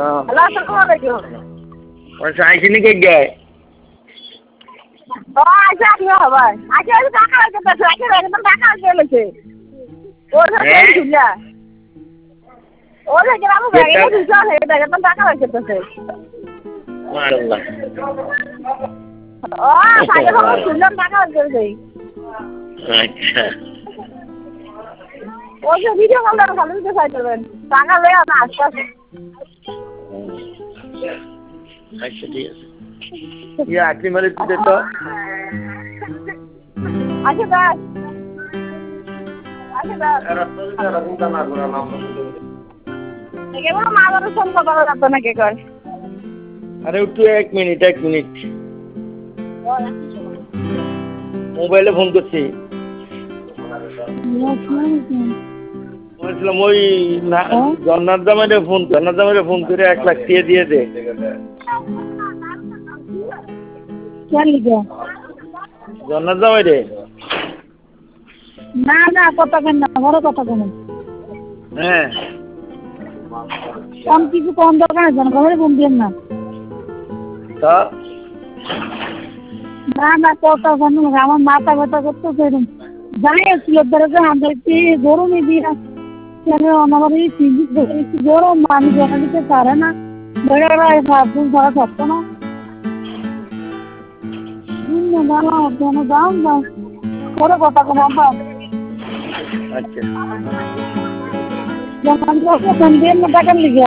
Hello আসসালামু আলাইকুম। পয়সা আইসিনি কে গায় ও আচ্ছা কি হবে আচ্ছা ওই টাকা লাগতেছে আচ্ছা একদম টাকা লাগতেছে ওর সাথে ঝুলা ওর গ্রামে ব্যাগে ঝুলা এটা একদম টাকা লাগতেছে মাশাআল্লাহ ও সাথে ভালো ঝুলা টাকা লাগতেছে আচ্ছা ওই যে ভিডিও কল করে ভালো দিতে চাইতেন টাকা লয়ে না আসছে আচ্ছা ঠিক আছে ইয়া আখরি মারে দিতে তো আচ্ছা দাস আচ্ছা দাস কেবল মা বাবার ফোন কথা বলতো না কে কর আরে একটু এক মিনিট মোবাইলে ফোন করছি বলছিলাম ওই জন্নাথ জামাইরে ফোন করে 1 লাখ দিয়ে দে জন্নাথ জামাইরে না কথা কেন না বড় কথা কেন হ্যাঁ কম কিছু কম দরকার আছে না ঘরে ফোন দিন না তা না কথা কেন আমার মাথা ব্যথা করতেছে জানি ছিল ধরে আমাদেরকে গরমে দিয়ে কেন আমার এই ফিজিক দেখে গরম মানুষ জানা দিতে পারে না বেড়ারা ভাবুন ধরা থাকতো না দাম করে কথা কেন আচ্ছা ফোন দিয়ে টাকা লিখে